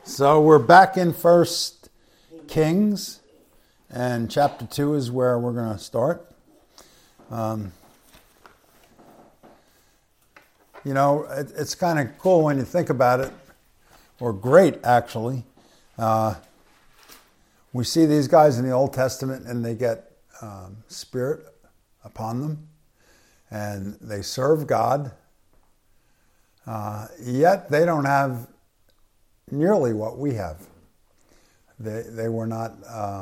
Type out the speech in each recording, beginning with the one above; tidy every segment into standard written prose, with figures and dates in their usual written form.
So we're back in First Kings, and chapter 2 is where we're going to start. It's kind of cool when you think about it, or great actually. We see these guys in the Old Testament and they get spirit upon them, and they serve God, yet they don't have nearly what we have. They were not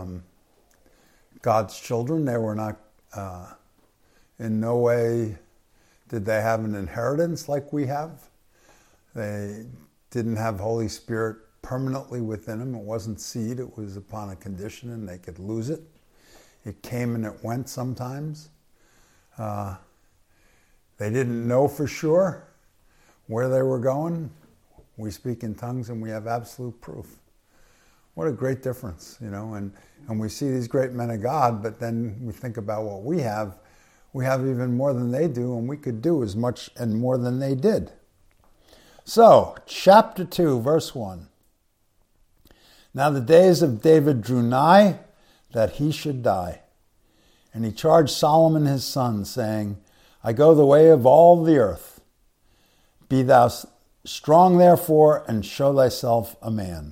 God's children. They were not, in no way did they have an inheritance like we have. They didn't have Holy Spirit permanently within them. It wasn't seed. It was upon a condition, and they could lose it. It came and it went sometimes. They didn't know for sure where they were going. We speak in tongues and we have absolute proof. What a great difference, and we see these great men of God, but then we think about what we have. We have even more than they do, and we could do as much and more than they did. So, chapter 2, verse 1. Now the days of David drew nigh that he should die. And he charged Solomon his son, saying, I go the way of all the earth. Be thou strong therefore, and show thyself a man.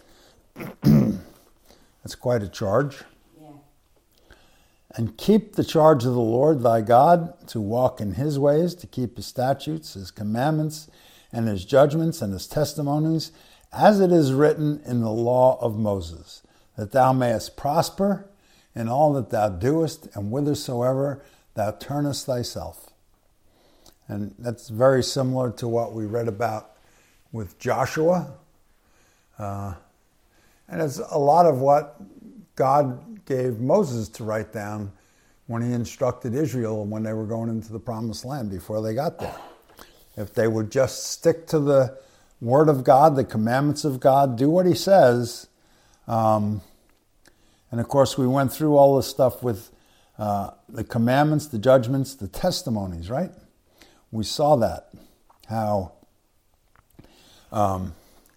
That's quite a charge. Yeah. And keep the charge of the Lord thy God, to walk in his ways, to keep his statutes, his commandments, and his judgments, and his testimonies, as it is written in the law of Moses, that thou mayest prosper in all that thou doest, and whithersoever thou turnest thyself. And that's very similar to what we read about with Joshua. And it's a lot of what God gave Moses to write down when he instructed Israel when they were going into the promised land before they got there. If they would just stick to the word of God, the commandments of God, do what he says. And of course, we went through all this stuff with the commandments, the judgments, the testimonies, right? We saw that, how the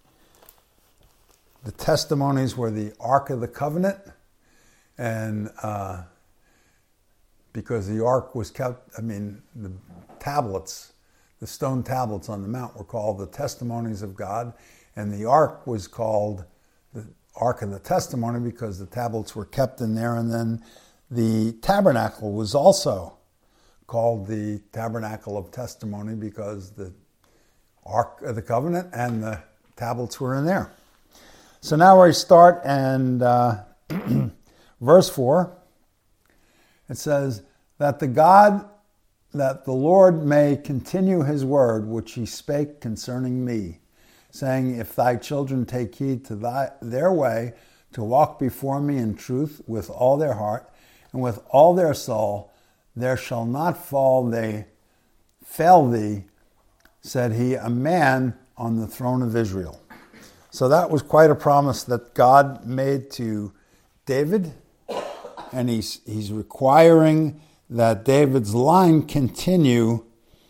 testimonies were the Ark of the Covenant, and because the Ark was kept, the tablets, the stone tablets on the mount were called the testimonies of God, and the Ark was called the Ark of the Testimony because the tablets were kept in there, and then the tabernacle was also called the Tabernacle of Testimony because the Ark of the Covenant and the tablets were in there. So now we start, and verse 4, it says, that the Lord may continue his word, which he spake concerning me, saying, if thy children take heed to their way, to walk before me in truth with all their heart and with all their soul, there shall not fail thee, said he, a man on the throne of Israel. So that was quite a promise that God made to David, and he's requiring that David's line continue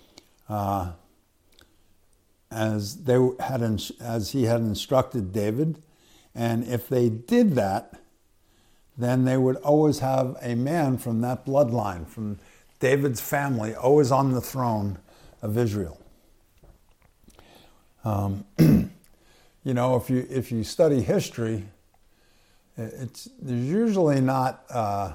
as he had instructed David, and if they did that, then they would always have a man from that bloodline, from David's family, always on the throne of Israel. If you study history, there's usually not,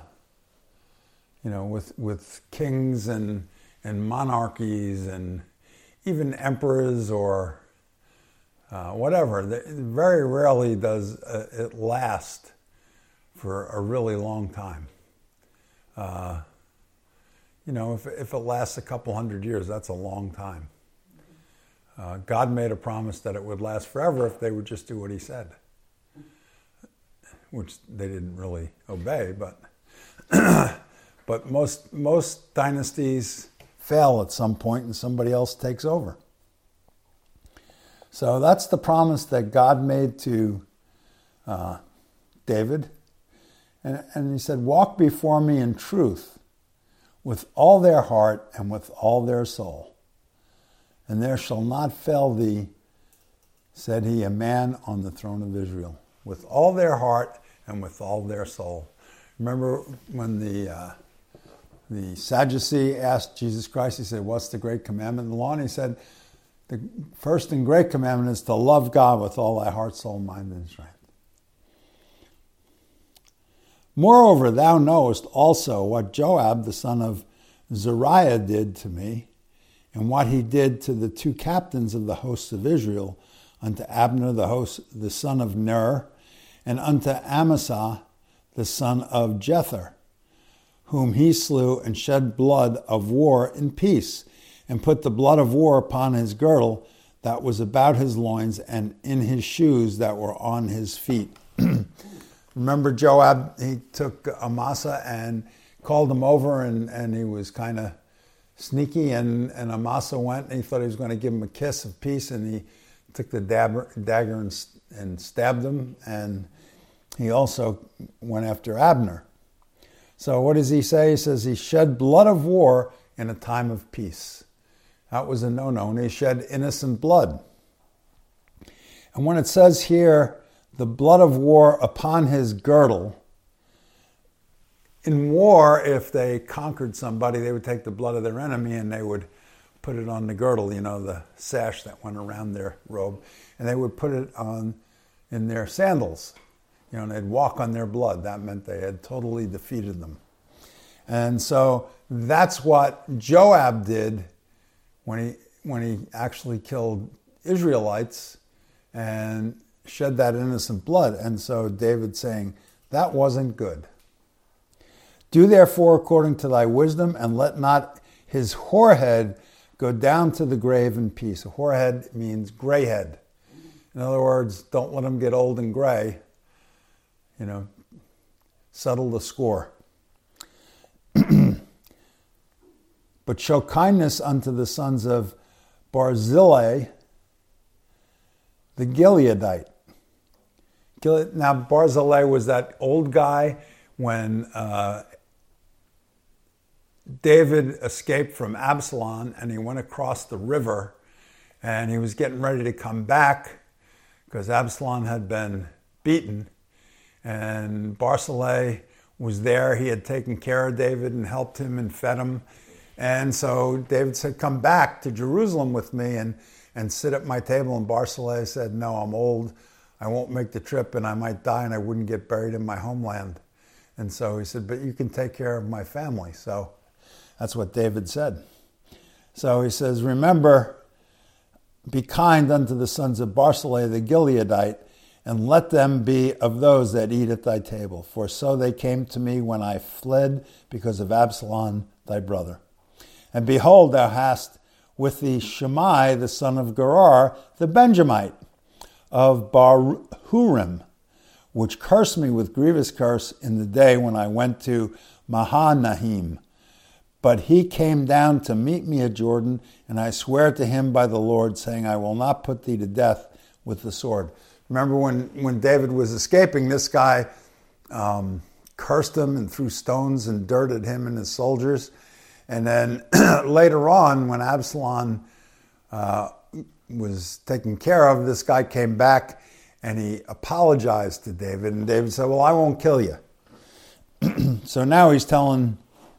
with kings and monarchies and even emperors or whatever. Very rarely does it last for a really long time. If it lasts a couple hundred years, that's a long time. God made a promise that it would last forever if they would just do what he said, which they didn't really obey, but but most dynasties fail at some point and somebody else takes over. So that's the promise that God made to David. And he said, walk before me in truth with all their heart and with all their soul. And there shall not fail thee, said he, a man on the throne of Israel, with all their heart and with all their soul. Remember when the Sadducee asked Jesus Christ, he said, what's the great commandment in the law? And he said, the first and great commandment is to love God with all thy heart, soul, mind, and strength. Moreover, thou knowest also what Joab, the son of Zeruiah, did to me, and what he did to the two captains of the hosts of Israel, unto Abner the son of Ner, and unto Amasa the son of Jether, whom he slew and shed blood of war in peace, and put the blood of war upon his girdle that was about his loins, and in his shoes that were on his feet. Remember Joab, he took Amasa and called him over, and he was kind of sneaky, and Amasa went, and he thought he was going to give him a kiss of peace, and he took the dagger and stabbed him, and he also went after Abner. So what does he say? He says he shed blood of war in a time of peace. That was a no-no, and he shed innocent blood. And when it says here, the blood of war upon his girdle, in war, if they conquered somebody, they would take the blood of their enemy and they would put it on the girdle, the sash that went around their robe, and they would put it on in their sandals, and they'd walk on their blood. That meant they had totally defeated them. And so that's what Joab did when he actually killed Israelites and shed that innocent blood. And so David's saying, that wasn't good. Do therefore according to thy wisdom, and let not his whorehead go down to the grave in peace. A whorehead means gray head. In other words, don't let him get old and gray. Settle the score. But show kindness unto the sons of Barzillai, the Gileadite. Now, Barzillai was that old guy when David escaped from Absalom, and he went across the river, and he was getting ready to come back because Absalom had been beaten, and Barzillai was there. He had taken care of David and helped him and fed him. And so David said, come back to Jerusalem with me and sit at my table. And Barzillai said, no, I'm old. I won't make the trip, and I might die, and I wouldn't get buried in my homeland. And so he said, but you can take care of my family. So that's what David said. So he says, remember, be kind unto the sons of Barzillai the Gileadite, and let them be of those that eat at thy table. For so they came to me when I fled because of Absalom thy brother. And behold, thou hast with thee Shimei the son of Gerar, the Benjamite, of Bahurim, which cursed me with grievous curse in the day when I went to Mahanaim. But he came down to meet me at Jordan, and I swear to him by the Lord, saying, I will not put thee to death with the sword. Remember when David was escaping, this guy cursed him and threw stones and dirt at him and his soldiers. And then later on, when Absalom was taken care of, this guy came back and he apologized to David. And David said, well, I won't kill you. So now he's telling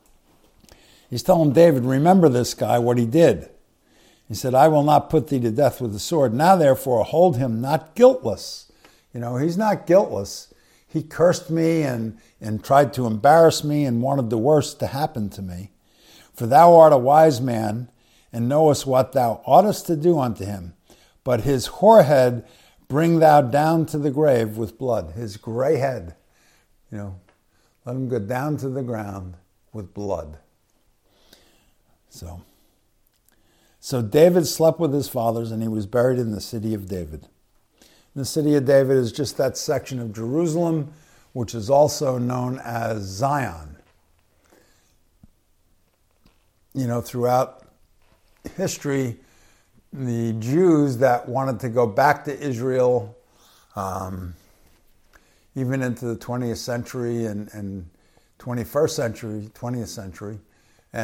David, remember this guy, what he did. He said, I will not put thee to death with the sword. Now, therefore, hold him not guiltless. He's not guiltless. He cursed me and tried to embarrass me and wanted the worst to happen to me. For thou art a wise man, and knowest what thou oughtest to do unto him. But his whorehead bring thou down to the grave with blood. His gray head, let him go down to the ground with blood. So David slept with his fathers, and he was buried in the city of David. The city of David is just that section of Jerusalem, which is also known as Zion. Throughout history, the Jews that wanted to go back to Israel, even into the 20th century and 21st century, 20th century,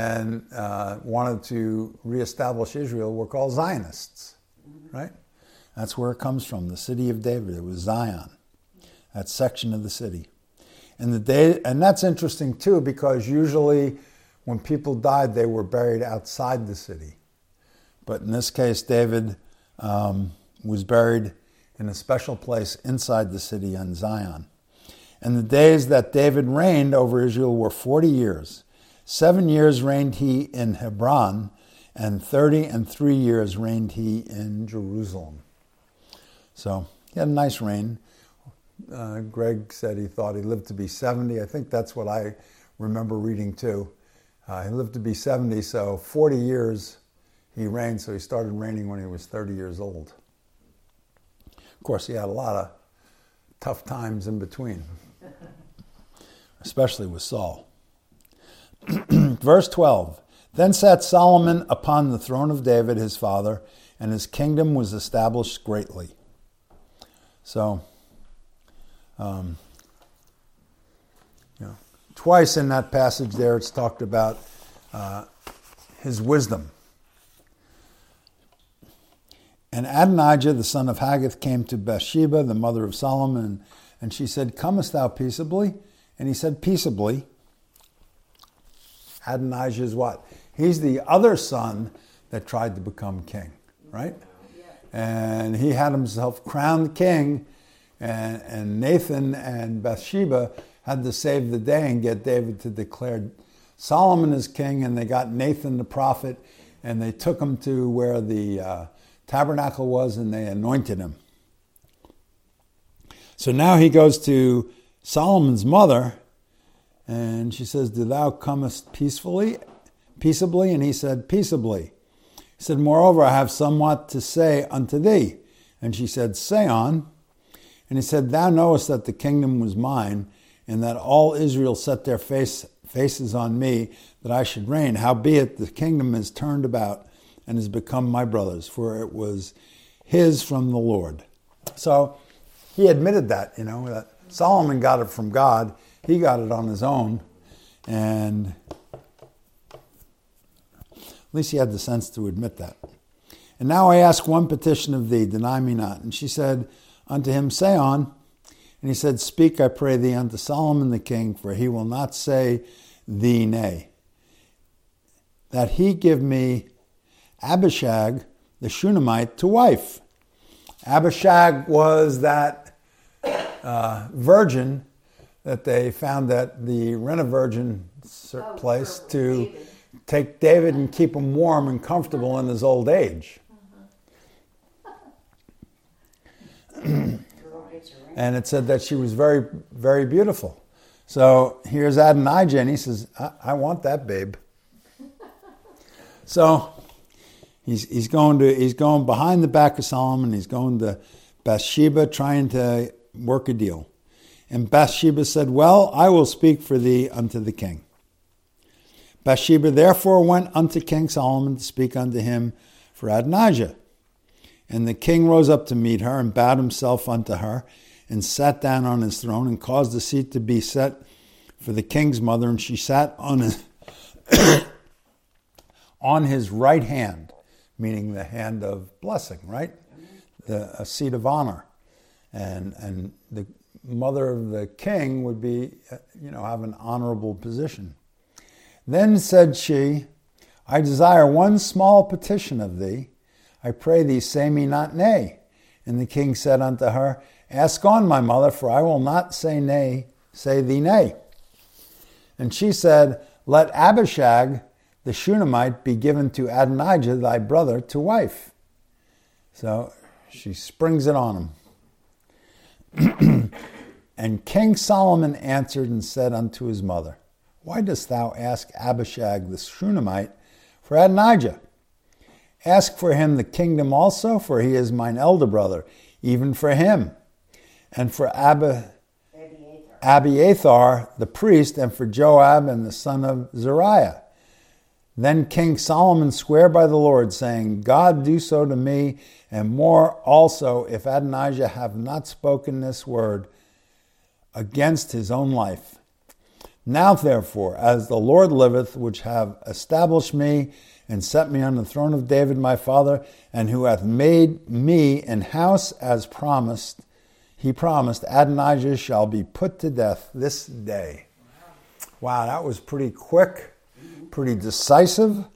and wanted to reestablish Israel, were called Zionists, right? That's where it comes from, the city of David. It was Zion, that section of the city. And that's interesting too, because usually when people died, they were buried outside the city. But in this case, David was buried in a special place inside the city on Zion. And the days that David reigned over Israel were 40 years. 7 years reigned he in Hebron, and 33 years reigned he in Jerusalem. So he had a nice reign. Greg said he thought he lived to be 70. I think that's what I remember reading too. He lived to be 70, so 40 years he reigned, so he started reigning when he was 30 years old. Of course, he had a lot of tough times in between, especially with Saul. Verse 12, then sat Solomon upon the throne of David his father, and his kingdom was established greatly. So, twice in that passage there it's talked about his wisdom. And Adonijah, the son of Haggith, came to Bathsheba, the mother of Solomon, and she said, comest thou peaceably? And he said, peaceably. Adonijah is what? He's the other son that tried to become king, right? And he had himself crowned king, and Nathan and Bathsheba had to save the day and get David to declare Solomon as king, and they got Nathan the prophet, and they took him to where the tabernacle was, and they anointed him. So now he goes to Solomon's mother, and she says, do thou comest peaceably? And he said, peaceably. He said, moreover, I have somewhat to say unto thee. And she said, say on. And he said, thou knowest that the kingdom was mine, and that all Israel set their faces on me, that I should reign. Howbeit the kingdom is turned about, and has become my brother's, for it was his from the Lord. So he admitted that, that Solomon got it from God. He got it on his own. And at least he had the sense to admit that. And now I ask one petition of thee, deny me not. And she said unto him, say on. And he said, speak, I pray thee, unto Solomon the king, for he will not say thee nay, that he give me Abishag the Shunammite to wife. Abishag was that virgin that they found at the Rent-A-Virgin place to take David and keep him warm and comfortable in his old age. And it said that she was very, very beautiful. So here's Adonijah, and he says, I want that babe. So he's going behind the back of Solomon. He's going to Bathsheba, trying to work a deal. And Bathsheba said, well, I will speak for thee unto the king. Bathsheba therefore went unto King Solomon to speak unto him for Adonijah. And the king rose up to meet her, and bowed himself unto her, and sat down on his throne, and caused a seat to be set for the king's mother, and she sat on his on his right hand, meaning the hand of blessing, right? A seat of honor. And the mother of the king would be, have an honorable position. Then said she, I desire one small petition of thee. I pray thee, say me not nay. And the king said unto her, ask on, my mother, for I will not say thee nay. And she said, let Abishag the Shunammite be given to Adonijah thy brother to wife. So she springs it on him. And King Solomon answered and said unto his mother, why dost thou ask Abishag the Shunammite for Adonijah? Ask for him the kingdom also, for he is mine elder brother, even for him. And for Abiathar the priest, and for Joab and the son of Zeruiah. Then King Solomon sware by the Lord, saying, God do so to me, and more also, if Adonijah have not spoken this word against his own life. Now therefore, as the Lord liveth, which have established me, and set me on the throne of David my father, and who hath made me an house as promised, he promised, Adonijah shall be put to death this day. Wow, that was pretty quick, pretty decisive.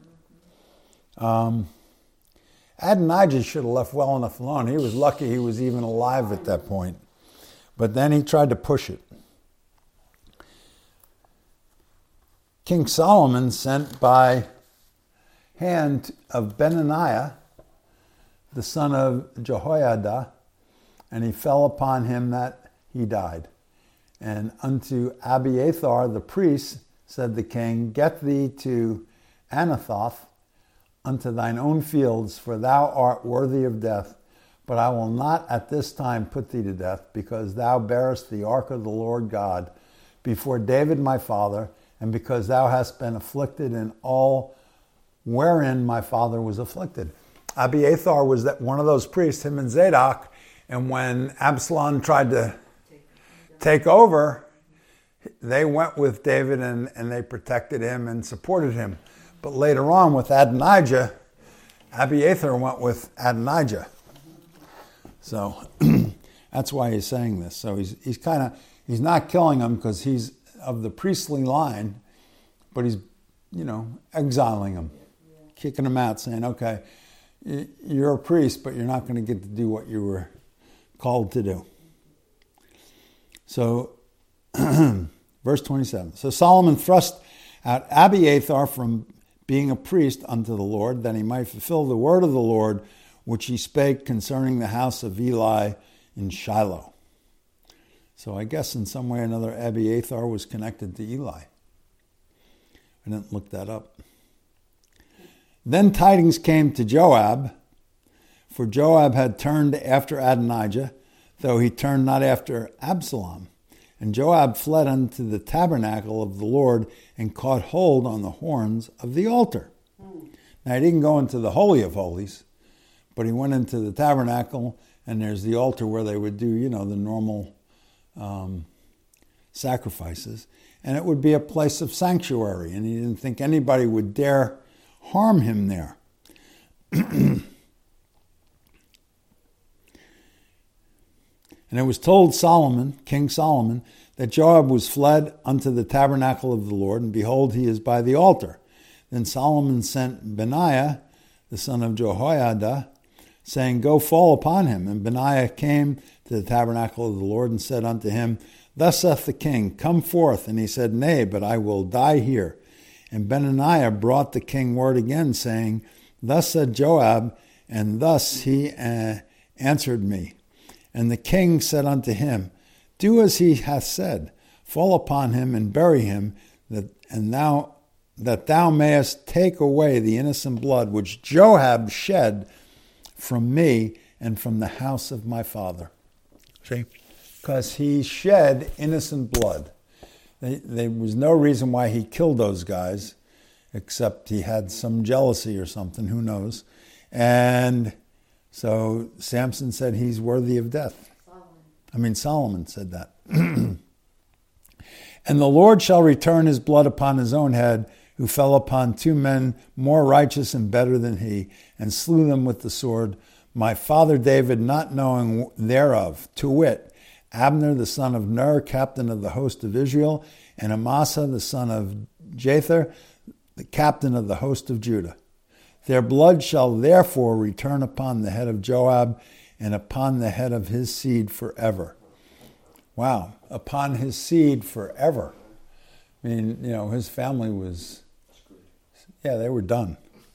Adonijah should have left well enough alone. He was lucky he was even alive at that point. But then he tried to push it. King Solomon sent by hand of Benaiah, the son of Jehoiada, and he fell upon him that he died. And unto Abiathar the priest said the king, Get thee to Anathoth, unto thine own fields, for thou art worthy of death. But I will not at this time put thee to death, because thou bearest the ark of the Lord God before David my father, and because thou hast been afflicted in all wherein my father was afflicted. Abiathar was one of those priests, him and Zadok, and when Absalom tried to take over, they went with David and they protected him and supported him. But later on with Adonijah, Abiathar went with Adonijah. So that's why he's saying this. So he's not killing him because he's of the priestly line, but he's, exiling him, kicking him out, saying, okay, you're a priest, but you're not going to get to do what you were called to do. So, verse 27. So Solomon thrust out Abiathar from being a priest unto the Lord, that he might fulfill the word of the Lord, which he spake concerning the house of Eli in Shiloh. So I guess in some way or another, Abiathar was connected to Eli. I didn't look that up. Then tidings came to Joab, for Joab had turned after Adonijah, though he turned not after Absalom. And Joab fled unto the tabernacle of the Lord and caught hold on the horns of the altar. Now he didn't go into the Holy of Holies, but he went into the tabernacle, and there's the altar where they would do, the normal sacrifices. And it would be a place of sanctuary, and he didn't think anybody would dare harm him there. And it was told King Solomon, that Joab was fled unto the tabernacle of the Lord, and behold, he is by the altar. Then Solomon sent Benaiah, the son of Jehoiada, saying, Go fall upon him. And Benaiah came to the tabernacle of the Lord and said unto him, Thus saith the king, Come forth. And he said, Nay, but I will die here. And Benaiah brought the king word again, saying, Thus said Joab, and thus he answered me. And the king said unto him, Do as he hath said, fall upon him and bury him, that thou mayest take away the innocent blood which Joab shed from me and from the house of my father. See? Because he shed innocent blood. There was no reason why he killed those guys, except he had some jealousy or something, who knows. And so Samson said he's worthy of death. Solomon said that. And the Lord shall return his blood upon his own head, who fell upon two men more righteous and better than he, and slew them with the sword. My father David not knowing thereof, to wit, Abner the son of Ner, captain of the host of Israel, and Amasa the son of Jether, the captain of the host of Judah. Their blood shall therefore return upon the head of Joab and upon the head of his seed forever. Wow, upon his seed forever. His family was, they were done.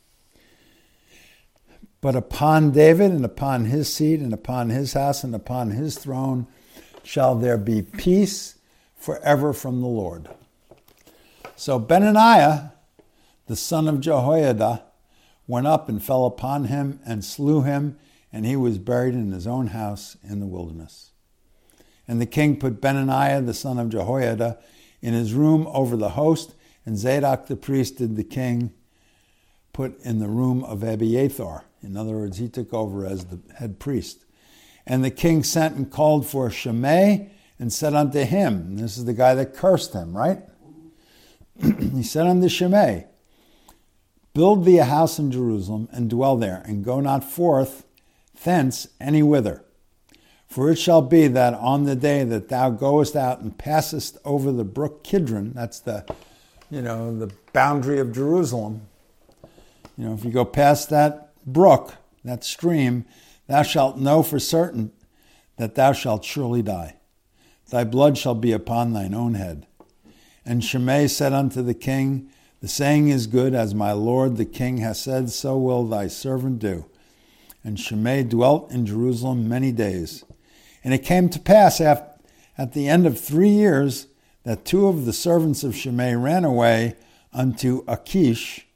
But upon David and upon his seed and upon his house and upon his throne shall there be peace forever from the Lord. So Benaiah, the son of Jehoiada, went up and fell upon him and slew him, and he was buried in his own house in the wilderness. And the king put Benaiah, the son of Jehoiada, in his room over the host, and Zadok the priest did the king put in the room of Abiathar. In other words, he took over as the head priest. And the king sent and called for Shimei and said unto him, and this is the guy that cursed him, right? He said unto Shimei, Build thee a house in Jerusalem, and dwell there, and go not forth thence any whither. For it shall be that on the day that thou goest out and passest over the brook Kidron, that's the boundary of Jerusalem. If you go past that brook, that stream, thou shalt know for certain that thou shalt surely die. Thy blood shall be upon thine own head. And Shimei said unto the king, The saying is good, as my lord the king has said, so will thy servant do. And Shimei dwelt in Jerusalem many days. And it came to pass at the end of 3 years that 2 of the servants of Shimei ran away unto Achish,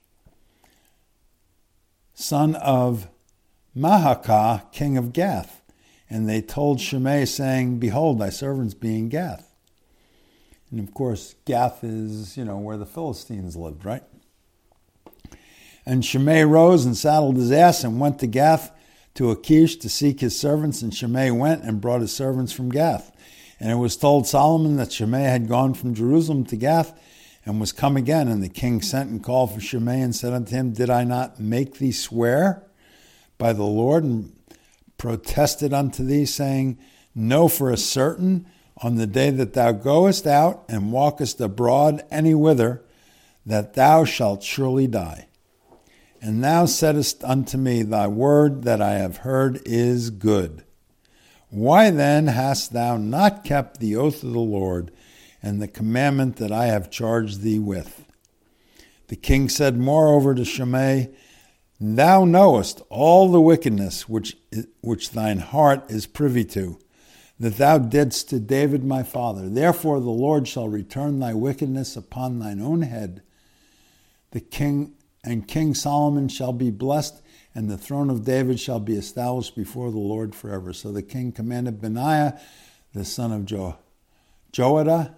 son of Maacah, king of Gath. And they told Shimei, saying, Behold, thy servants be in Gath. And of course, Gath is, where the Philistines lived, right? And Shimei rose and saddled his ass and went to Gath to Achish to seek his servants. And Shimei went and brought his servants from Gath. And it was told Solomon that Shimei had gone from Jerusalem to Gath and was come again. And the king sent and called for Shimei and said unto him, Did I not make thee swear by the Lord, and protested unto thee, saying, Know for a certain, on the day that thou goest out and walkest abroad any whither, that thou shalt surely die. And thou saidst unto me, Thy word that I have heard is good. Why then hast thou not kept the oath of the Lord, and the commandment that I have charged thee with? The king said moreover to Shimei, Thou knowest all the wickedness which thine heart is privy to, that thou didst to David my father. Therefore the Lord shall return thy wickedness upon thine own head. King Solomon shall be blessed, and the throne of David shall be established before the Lord forever. So the king commanded Benaiah, the son of Jehoiada,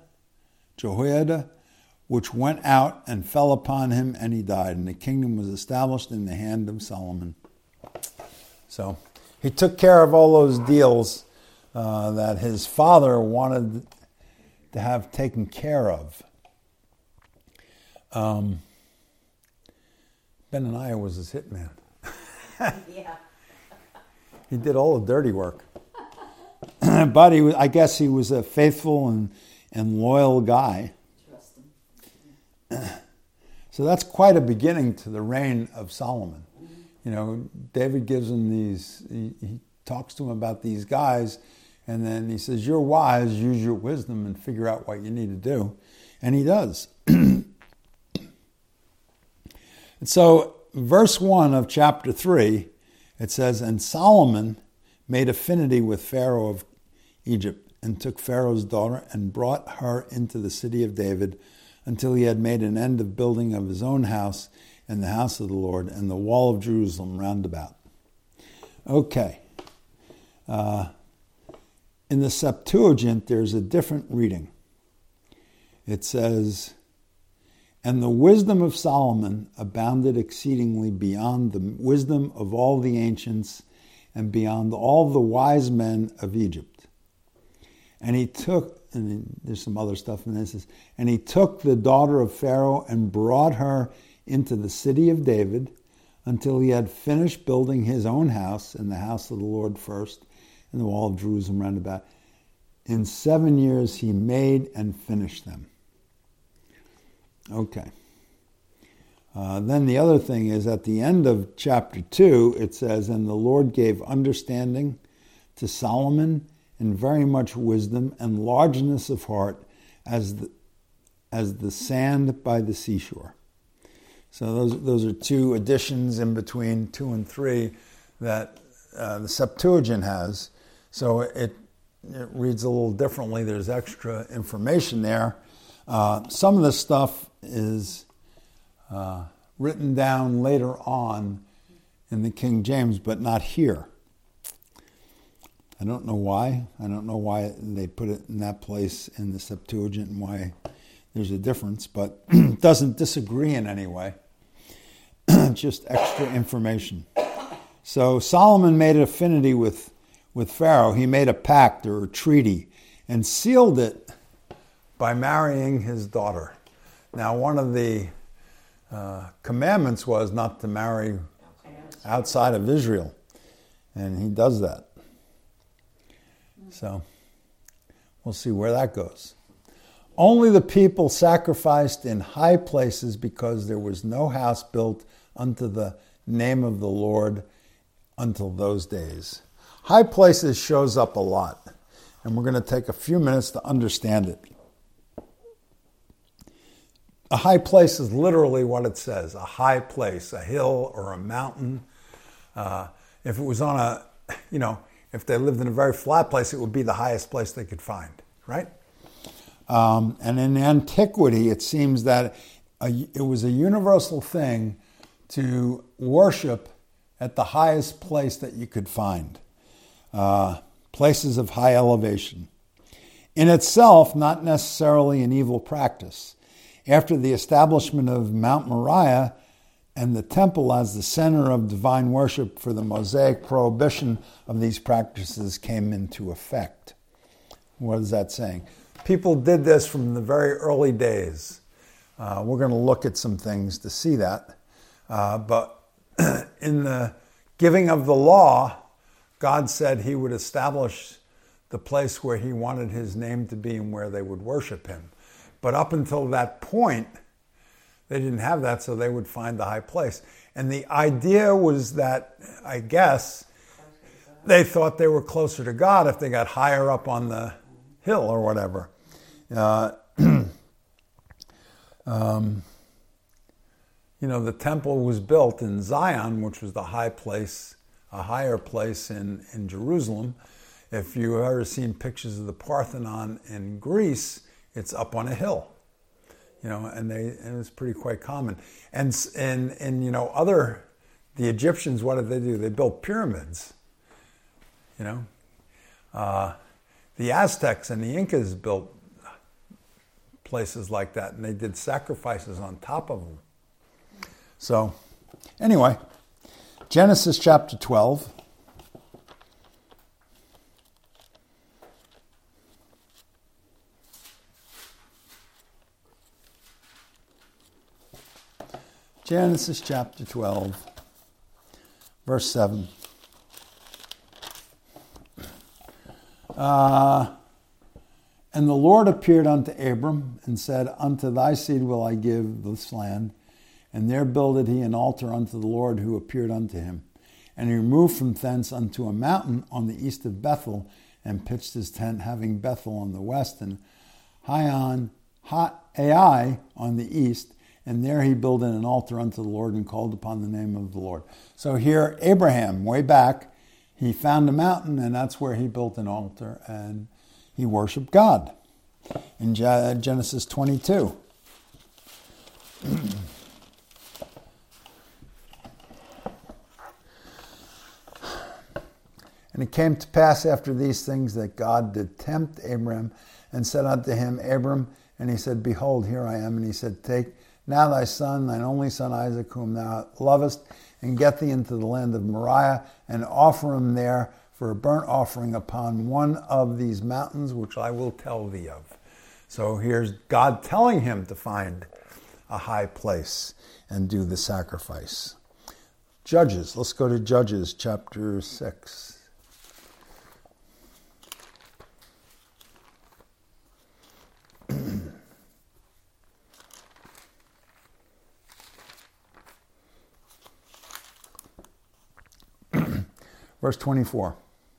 which went out and fell upon him, and he died. And the kingdom was established in the hand of Solomon. So he took care of all those deals that his father wanted to have taken care of. Benaiah was his hitman. Yeah. He did all the dirty work. But I guess he was a faithful and loyal guy. So that's quite a beginning to the reign of Solomon. David gives him he talks to him about these guys, and then he says, You're wise, use your wisdom and figure out what you need to do. And he does. And so verse 1 of chapter 3, it says, And Solomon made affinity with Pharaoh of Egypt, and took Pharaoh's daughter, and brought her into the city of David, until he had made an end of building of his own house, and the house of the Lord, and the wall of Jerusalem round about. Okay. In the Septuagint, there's a different reading. It says, And the wisdom of Solomon abounded exceedingly beyond the wisdom of all the ancients, and beyond all the wise men of Egypt. And he took, and there's some other stuff in this, and he took the daughter of Pharaoh and brought her into the city of David until he had finished building his own house and the house of the Lord first, and the wall of Jerusalem round about. In 7 years he made and finished them. Okay. Then the other thing is, at the end of chapter 2, it says, And the Lord gave understanding to Solomon, and very much wisdom, and largeness of heart, as the sand by the seashore. So those are 2 additions in between 2 and 3 that the Septuagint has. So it reads a little differently. There's extra information there. Some of this stuff is written down later on in the King James, but not here. I don't know why. I don't know why they put it in that place in the Septuagint and why there's a difference, but it doesn't disagree in any way. Just extra information. So Solomon made an affinity with Pharaoh. He made a pact or a treaty and sealed it by marrying his daughter. Now, one of the commandments was not to marry outside of Israel. And he does that. So we'll see where that goes. Only the people sacrificed in high places because there was no house built unto the name of the Lord until those days. High places shows up a lot, and we're going to take a few minutes to understand it. A high place is literally what it says, a high place, a hill or a mountain. If it was on if they lived in a very flat place, it would be the highest place they could find, right? And in antiquity, it seems that it was a universal thing to worship at the highest place that you could find, places of high elevation. In itself, not necessarily an evil practice. After the establishment of Mount Moriah and the temple as the center of divine worship for the Mosaic prohibition of these practices came into effect. What is that saying? People did this from the very early days. We're going to look at some things to see that. But in the giving of the law, God said he would establish the place where he wanted his name to be and where they would worship him. But up until that point, they didn't have that, so they would find the high place. And the idea was that, I guess, they thought they were closer to God if they got higher up on the hill or whatever. The temple was built in Zion, which was the high place, a higher place in Jerusalem. If you've ever seen pictures of the Parthenon in Greece, it's up on a hill. And it's pretty quite common. And the Egyptians, what did they do? They built pyramids. The Aztecs and the Incas built places like that, and they did sacrifices on top of them. So, anyway, Genesis chapter 12. Genesis chapter 12, verse 7. And the Lord appeared unto Abram and said, Unto thy seed will I give this land. And there builded he an altar unto the Lord who appeared unto him. And he removed from thence unto a mountain on the east of Bethel, and pitched his tent, having Bethel on the west, and Ai on the east. And there he built an altar unto the Lord and called upon the name of the Lord. So here, Abraham, way back, he found a mountain, and that's where he built an altar, and he worshiped God. In Genesis 22. And it came to pass after these things that God did tempt Abram, and said unto him, Abram, and he said, Behold, here I am. And he said, Take now thy son, thine only son Isaac, whom thou lovest, and get thee into the land of Moriah, and offer him there for a burnt offering upon one of these mountains, which I will tell thee of. So here's God telling him to find a high place and do the sacrifice. Judges, let's go to Judges chapter 6. Verse 24.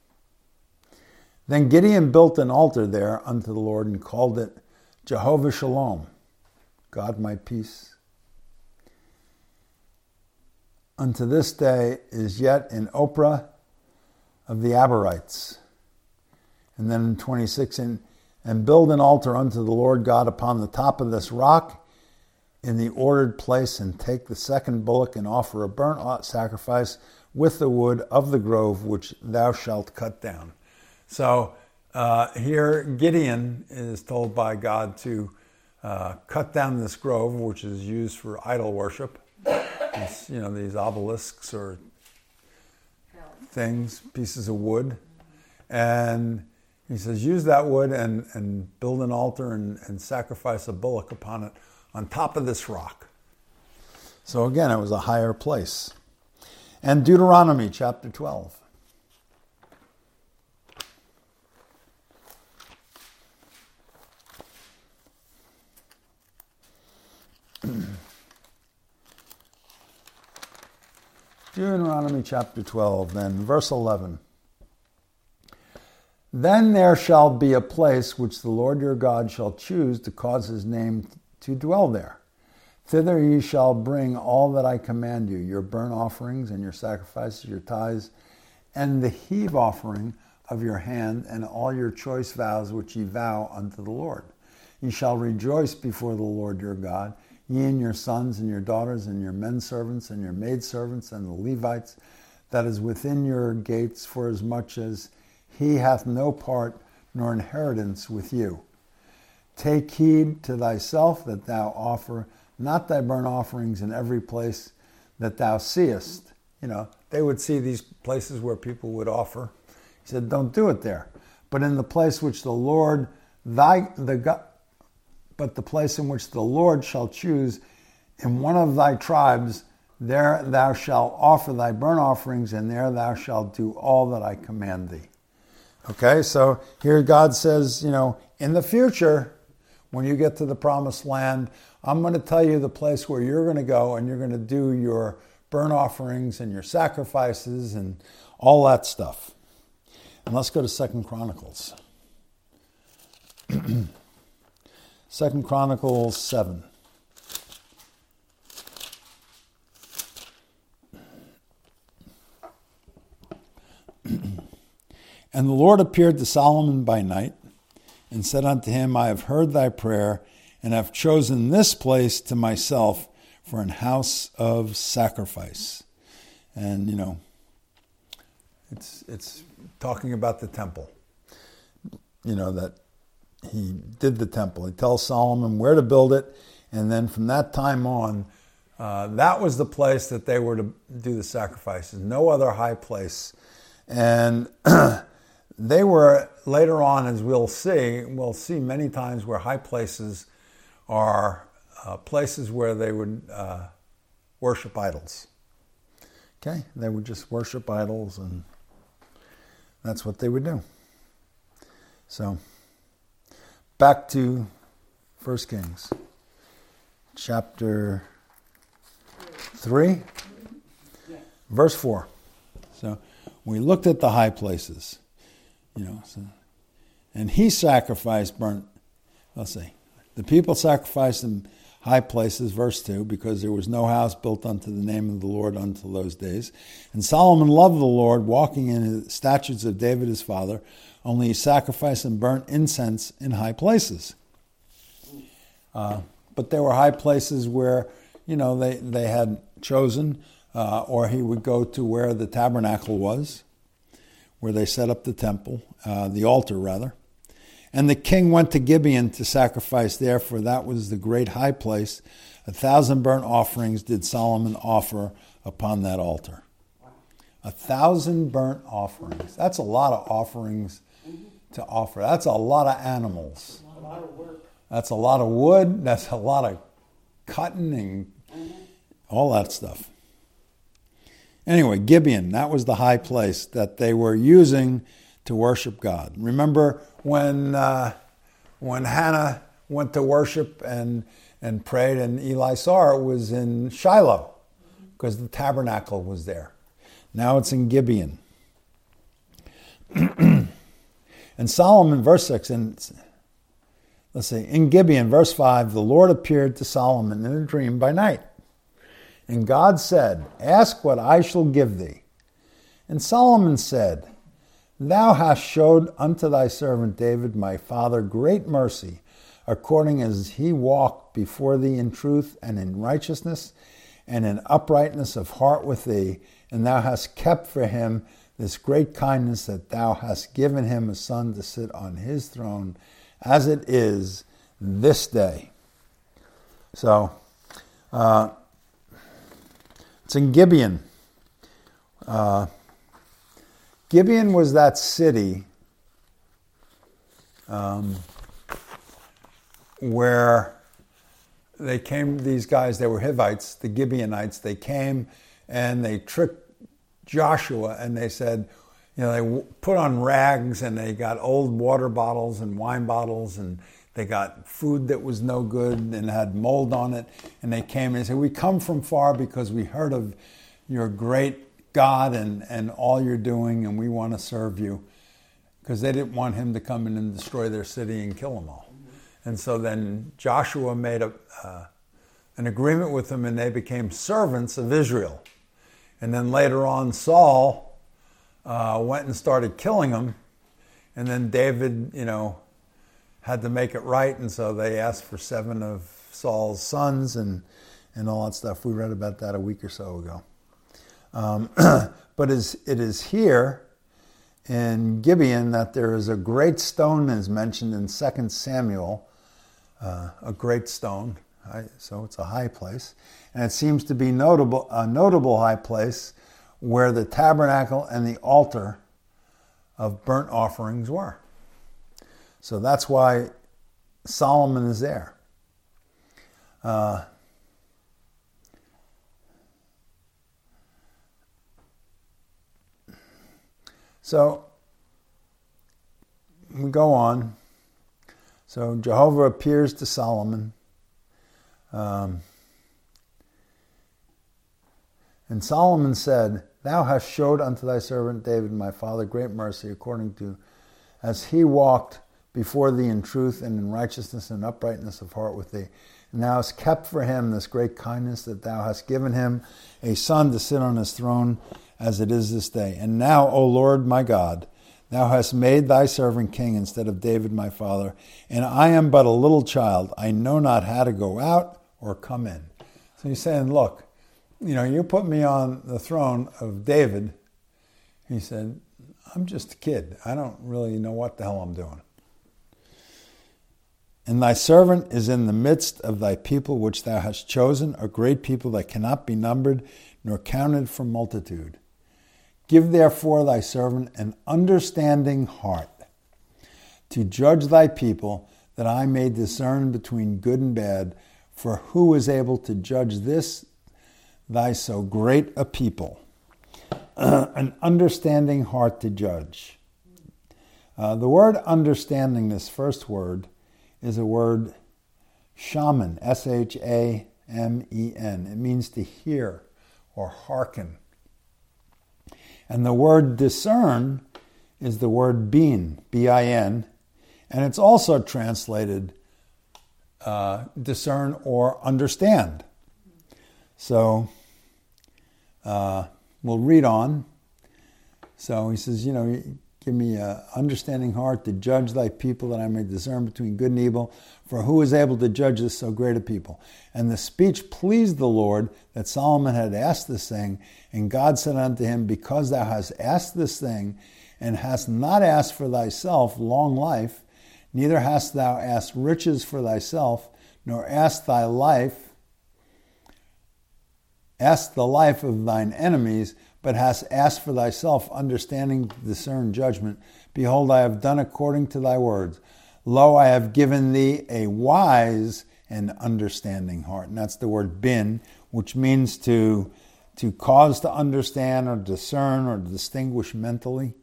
Then Gideon built an altar there unto the Lord and called it Jehovah Shalom, God my peace. Unto this day is yet in Ophrah of the Abarites. And then in 26, and build an altar unto the Lord God upon the top of this rock in the ordered place, and take the second bullock and offer a burnt sacrifice with the wood of the grove which thou shalt cut down. So here Gideon is told by God to cut down this grove, which is used for idol worship. These obelisks or things, pieces of wood. And he says, use that wood and build an altar and sacrifice a bullock upon it on top of this rock. So again, it was a higher place. And Deuteronomy chapter 12. Deuteronomy chapter 12, then verse 11. Then there shall be a place which the Lord your God shall choose to cause his name to dwell there. Thither ye shall bring all that I command you, your burnt offerings and your sacrifices, your tithes, and the heave offering of your hand, and all your choice vows which ye vow unto the Lord. Ye shall rejoice before the Lord your God, ye and your sons and your daughters and your men servants and your maidservants and the Levites that is within your gates, for as much as he hath no part nor inheritance with you. Take heed to thyself that thou offer not thy burnt offerings in every place that thou seest. You know, they would see these places where people would offer. He said, don't do it there. But in the place which the Lord but the place in which the Lord shall choose in one of thy tribes, there thou shalt offer thy burnt offerings, and there thou shalt do all that I command thee. Okay, so here God says, in the future, when you get to the promised land, I'm going to tell you the place where you're going to go, and you're going to do your burnt offerings and your sacrifices and all that stuff. And let's go to 2 Chronicles. 2 Chronicles 7. And the Lord appeared to Solomon by night, and said unto him, I have heard thy prayer, and have chosen this place to myself for an house of sacrifice. And, it's talking about the temple. That he did the temple. He tells Solomon where to build it, and then from that time on, that was the place that they were to do the sacrifices. No other high place. And they were, later on, as we'll see many times where high places are places where they would worship idols. Okay? They would just worship idols, and that's what they would do. So, back to 1 Kings, chapter 3, verse 4. So, we looked at the high places, and he sacrificed the people sacrificed in high places, verse 2, because there was no house built unto the name of the Lord until those days. And Solomon loved the Lord, walking in the statutes of David his father, only he sacrificed and burnt incense in high places. But there were high places where, they had chosen, or he would go to where the tabernacle was, where they set up the temple, the altar rather. And the king went to Gibeon to sacrifice there, for that was the great high place. 1,000 burnt offerings did Solomon offer upon that altar. 1,000 burnt offerings. That's a lot of offerings to offer. That's a lot of animals. A lot of work. That's a lot of wood. That's a lot of cutting and all that stuff. Anyway, Gibeon, that was the high place that they were using to worship God. Remember when Hannah went to worship and prayed, and Eli saw it was in Shiloh because the tabernacle was there. Now it's in Gibeon. And Solomon, verse 6, in Gibeon, verse 5, the Lord appeared to Solomon in a dream by night. And God said, ask what I shall give thee. And Solomon said, Thou hast showed unto thy servant David my father great mercy, according as he walked before thee in truth and in righteousness and in uprightness of heart with thee, and thou hast kept for him this great kindness, that thou hast given him a son to sit on his throne, as it is this day. So, it's in Gibeon. Gibeon was that city where they came, these guys, they were Hivites, the Gibeonites, they came and they tricked Joshua, and they said, they put on rags and they got old water bottles and wine bottles, and they got food that was no good and had mold on it. And they came and they said, we come from far because we heard of your great God and all you're doing, and we want to serve you. Because they didn't want him to come in and destroy their city and kill them all. And so then Joshua made an agreement with them, and they became servants of Israel. And then later on, Saul went and started killing them. And then David, had to make it right. And so they asked for 7 of Saul's sons and all that stuff. We read about that a week or so ago. But it is here in Gibeon that there is a great stone that is mentioned in 2 Samuel, a great stone. So it's a high place. And it seems to be a notable high place where the tabernacle and the altar of burnt offerings were. So that's why Solomon is there. So we go on. So Jehovah appears to Solomon. And Solomon said, Thou hast showed unto thy servant David, my father, great mercy, according to as he walked before thee in truth and in righteousness and uprightness of heart with thee. And thou hast kept for him this great kindness, that thou hast given him a son to sit on his throne, as it is this day. And now, O Lord my God, thou hast made thy servant king instead of David my father, and I am but a little child. I know not how to go out or come in. So he's saying, look, you put me on the throne of David. He said, I'm just a kid. I don't really know what the hell I'm doing. And thy servant is in the midst of thy people which thou hast chosen, a great people that cannot be numbered nor counted for multitude. Give therefore thy servant an understanding heart to judge thy people, that I may discern between good and bad. For who is able to judge this thy so great a people? An understanding heart to judge. The word understanding, this first word, is a word shaman, S-H-A-M-E-N. It means to hear or hearken. And the word discern is the word bin, B-I-N, and it's also translated discern or understand. So we'll read on. So he says, give me an understanding heart to judge thy people, that I may discern between good and evil. For who is able to judge this so great a people? And the speech pleased the Lord, that Solomon had asked this thing. And God said unto him, because thou hast asked this thing, and hast not asked for thyself long life, neither hast thou asked riches for thyself, nor asked the life of thine enemies, but hast asked for thyself understanding to discern judgment. Behold, I have done according to thy words. Lo, I have given thee a wise and understanding heart. And that's the word bin, which means to cause to understand or discern or distinguish mentally.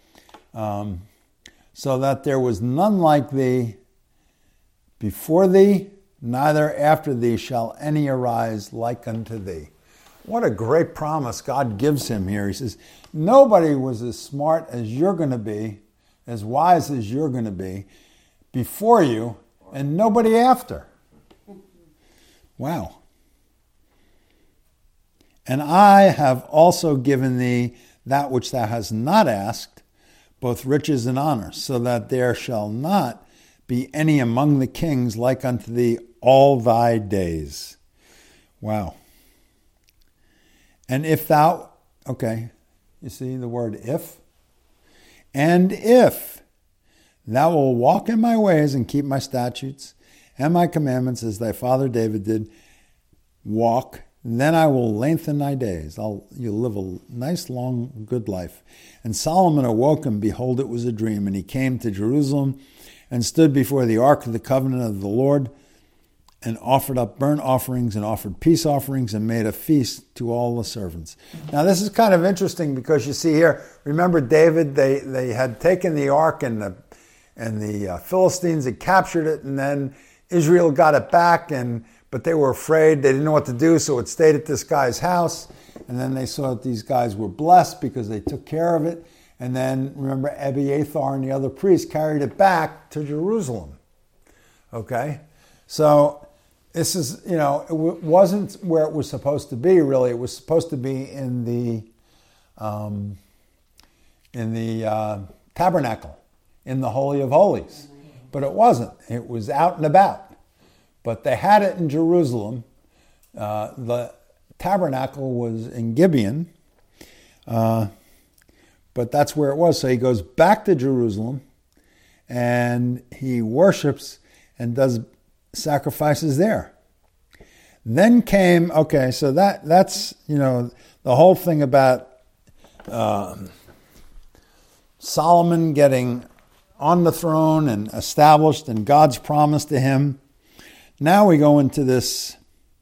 So that there was none like thee before thee, neither after thee shall any arise like unto thee. What a great promise God gives him here. He says, nobody was as smart as you're going to be, as wise as you're going to be, before you, and nobody after. Wow. And I have also given thee that which thou hast not asked, both riches and honor, so that there shall not be any among the kings like unto thee all thy days. Wow. And if thou, you see the word if? And if thou wilt walk in my ways and keep my statutes and my commandments as thy father David did walk, then I will lengthen thy days. You'll live a nice, long, good life. And Solomon awoke, and behold, it was a dream. And he came to Jerusalem and stood before the ark of the covenant of the Lord. and offered up burnt offerings and offered peace offerings and made a feast to all the servants. Now this is kind of interesting because you see here, remember David, they had taken the ark and the Philistines had captured it, and then Israel got it back, but they were afraid, they didn't know what to do, so it stayed at this guy's house, and then they saw that these guys were blessed because they took care of it, and then remember Abiathar and the other priests carried it back to Jerusalem. Okay? So this is, it wasn't where it was supposed to be, really. It was supposed to be in the tabernacle, in the Holy of Holies. But it wasn't. It was out and about. But they had it in Jerusalem. The tabernacle was in Gibeon. But that's where it was. So he goes back to Jerusalem and he worships and does sacrifices there. Then came, so that's, the whole thing about Solomon getting on the throne and established and God's promise to him. Now we go into this,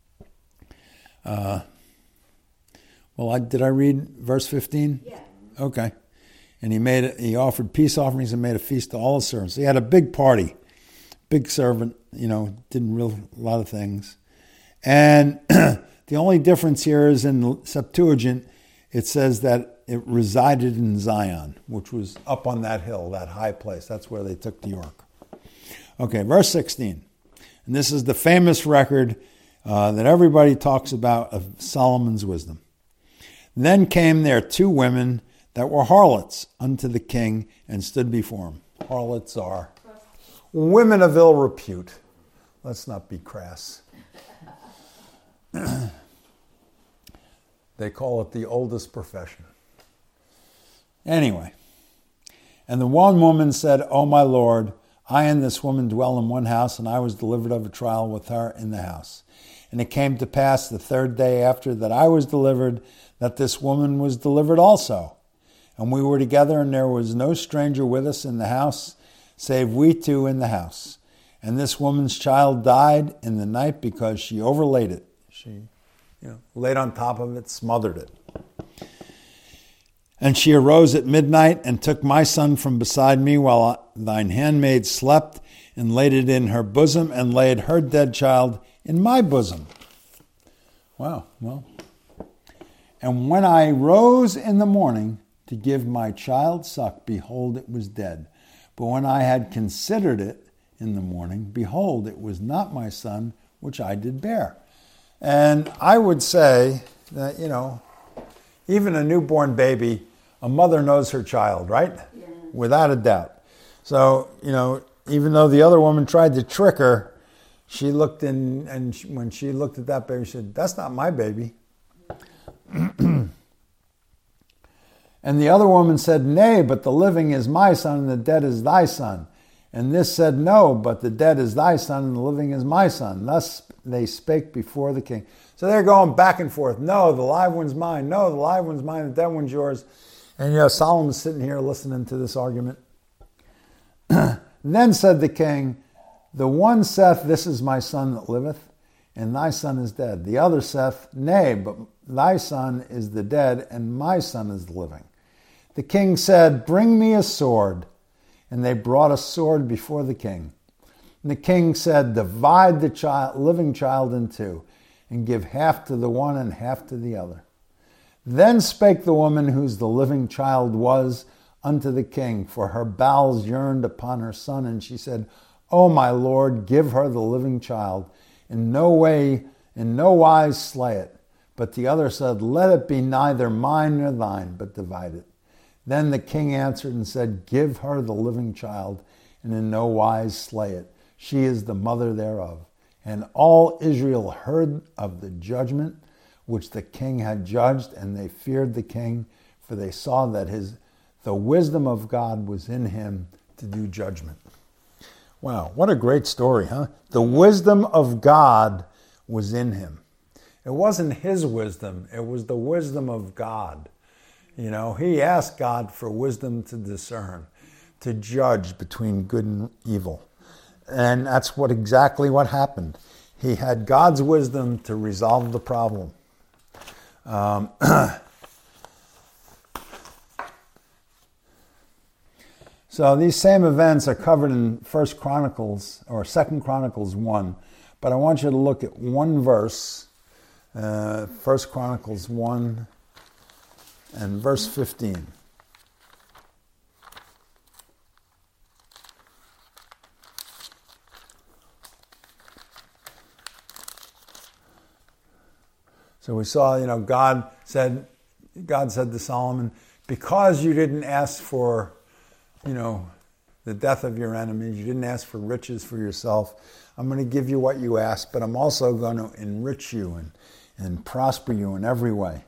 did I read verse 15? Yeah. Okay. And he offered peace offerings and made a feast to all the servants. He had a big party, big servant, did a lot of things. And the only difference here is in the Septuagint, it says that it resided in Zion, which was up on that hill, that high place. That's where they took the ark. Okay, verse 16. And this is the famous record that everybody talks about of Solomon's wisdom. Then came there 2 women that were harlots unto the king and stood before him. Harlots are women of ill repute. Let's not be crass. They call it the oldest profession. Anyway, and the one woman said, O my Lord, I and this woman dwell in one house, and I was delivered of a trial with her in the house. And it came to pass the 3rd day after that I was delivered, that this woman was delivered also. And we were together, and there was no stranger with us in the house, save we 2 in the house. And this woman's child died in the night because she overlaid it. She laid on top of it, smothered it. And she arose at midnight and took my son from beside me while thine handmaid slept, and laid it in her bosom, and laid her dead child in my bosom. Wow, well. And when I rose in the morning to give my child suck, behold, it was dead. But when I had considered it in the morning, behold, it was not my son, which I did bear. And I would say that, even a newborn baby, a mother knows her child, right? Yeah. Without a doubt. So, even though the other woman tried to trick her, she looked in, and when she looked at that baby, she said, that's not my baby. And the other woman said, nay, but the living is my son, and the dead is thy son. And this said, no, but the dead is thy son, and the living is my son. Thus they spake before the king. So they're going back and forth. No, the live one's mine. No, the live one's mine. The dead one's yours. And Solomon's sitting here listening to this argument. Then said the king, the one saith, this is my son that liveth, and thy son is dead. The other saith, nay, but thy son is the dead, and my son is the living. The king said, bring me a sword. And they brought a sword before the king. And the king said, divide the living child in 2, and give half to the one and half to the other. Then spake the woman whose the living child was unto the king, for her bowels yearned upon her son. And she said, O my Lord, give her the living child. In no wise slay it. But the other said, let it be neither mine nor thine, but divide it. Then the king answered and said, give her the living child, and in no wise slay it. She is the mother thereof. And all Israel heard of the judgment which the king had judged, and they feared the king, for they saw that the wisdom of God was in him to do judgment. Wow, what a great story, huh? The wisdom of God was in him. It wasn't his wisdom, it was the wisdom of God. He asked God for wisdom to discern, to judge between good and evil. And that's exactly what happened. he had God's wisdom to resolve the problem. So these same events are covered in 1 Chronicles or 2 Chronicles 1, but I want you to look at one verse, 1 Chronicles 1 and verse 15. So we saw, God said to Solomon, because you didn't ask for, the death of your enemies, you didn't ask for riches for yourself, I'm going to give you what you asked, but I'm also going to enrich you and prosper you in every way.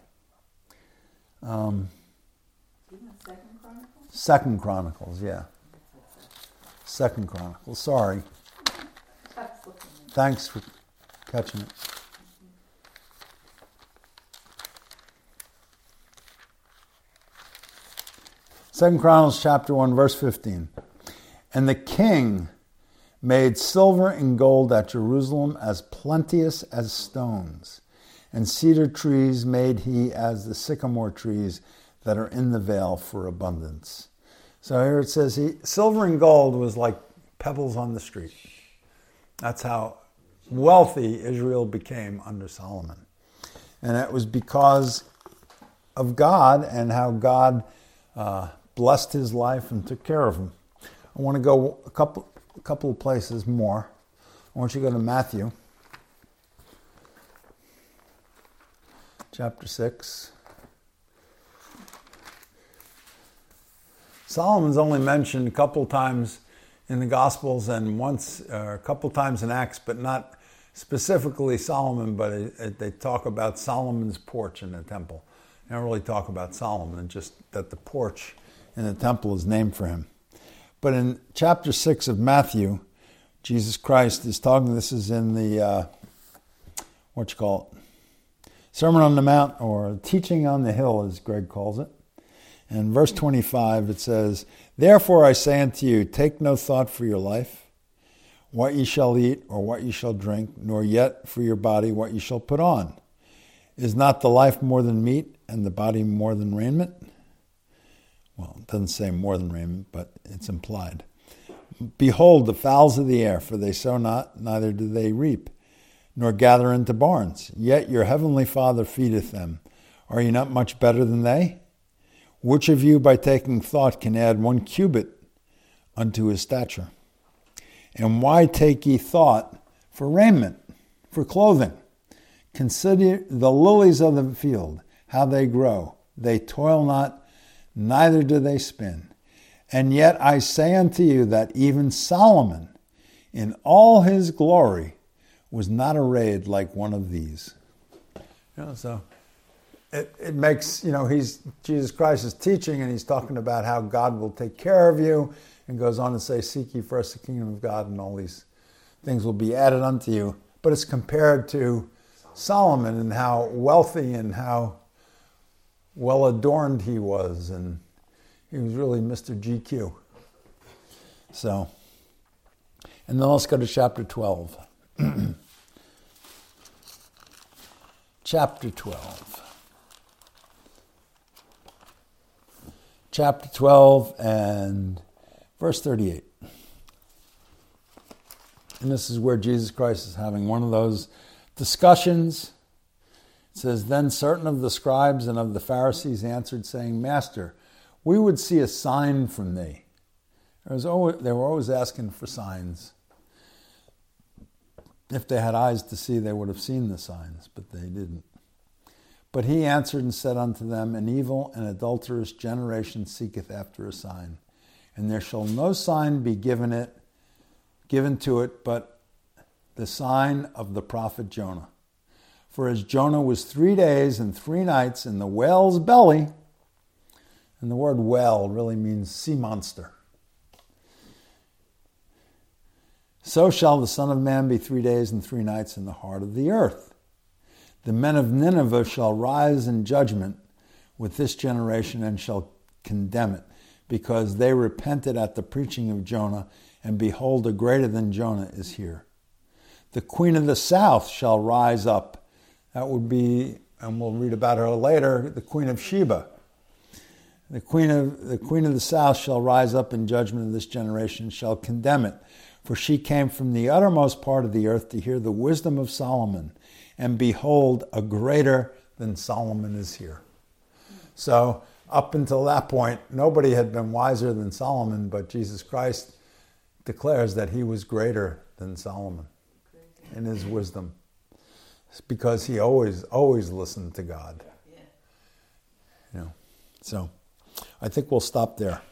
Second Chronicles, yeah. 2 Chronicles, sorry. Thanks for catching it. Second Chronicles chapter 1, verse 15. And the king made silver and gold at Jerusalem as plenteous as stones, and cedar trees made he as the sycamore trees that are in the vale for abundance. So here it says silver and gold was like pebbles on the street. That's how wealthy Israel became under Solomon. And it was because of God and how God blessed his life and took care of him. I want to go a couple of places more. I want you to go to Matthew chapter 6. Solomon's only mentioned a couple times in the Gospels and a couple times in Acts, but not specifically Solomon, but they talk about Solomon's porch in the temple. They don't really talk about Solomon, just that the porch in the temple is named for him. But in chapter 6 of Matthew, Jesus Christ is talking, this is in the, Sermon on the Mount, or Teaching on the Hill, as Greg calls it. And verse 25, it says, Therefore I say unto you, take no thought for your life, what ye shall eat, or what ye shall drink, nor yet for your body what ye shall put on. Is not the life more than meat, and the body more than raiment? Well, it doesn't say more than raiment, but it's implied. Behold the fowls of the air, for they sow not, neither do they reap, nor gather into barns. Yet your heavenly Father feedeth them. Are ye not much better than they? Which of you by taking thought can add 1 cubit unto his stature? And why take ye thought for raiment, for clothing? Consider the lilies of the field, how they grow. They toil not, neither do they spin. And yet I say unto you that even Solomon, in all his glory, was not arrayed like one of these. So it makes, Jesus Christ is teaching, and he's talking about how God will take care of you, and goes on to say, seek ye first the kingdom of God, and all these things will be added unto you. But it's compared to Solomon and how wealthy and how well adorned he was, and he was really Mr. GQ. So, and then let's go to chapter 12. Chapter 12. Chapter 12 and verse 38. And this is where Jesus Christ is having one of those discussions. It says, Then certain of the scribes and of the Pharisees answered, saying, Master, we would see a sign from thee. They were always asking for signs. If they had eyes to see, they would have seen the signs, but they didn't. But he answered and said unto them, An evil and adulterous generation seeketh after a sign, and there shall no sign be given to it, but the sign of the prophet Jonah. For as Jonah was 3 days and 3 nights in the whale's belly, and the word whale really means sea monster, so shall the Son of Man be 3 days and 3 nights in the heart of the earth. The men of Nineveh shall rise in judgment with this generation and shall condemn it, because they repented at the preaching of Jonah, and behold, a greater than Jonah is here. The queen of the south shall rise up. That would be, and we'll read about her later, the queen of Sheba. The queen of the south shall rise up in judgment of this generation, shall condemn it. For she came from the uttermost part of the earth to hear the wisdom of Solomon. And behold, a greater than Solomon is here. So up until that point, nobody had been wiser than Solomon, but Jesus Christ declares that he was greater than Solomon in his wisdom. It's because he always listened to God. So I think we'll stop there.